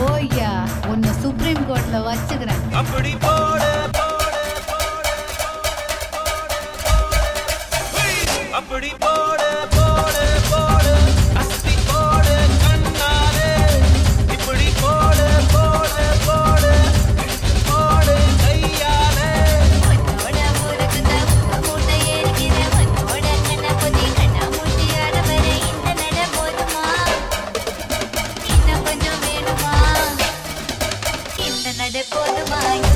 ஓய்யா உன்னை சுப்ரீம் கோர்ட்ல வச்சுக்கிறேன். அப்படி போடு அப்படி போடு போடு போடு அஸ்தி போடு கண்ணாலே இப்படி போடு போடு போடு போடு கையாலே உன்னோட ஊருக்குதா மூட்டை ஏறிக்கிற உன்னோட கண்ணா பொதி கண்ணா மூட்டியாட வர இந்த நட போதுமா இன்னும் கொஞ்சம் வேணுமா இந்த நட போதுமா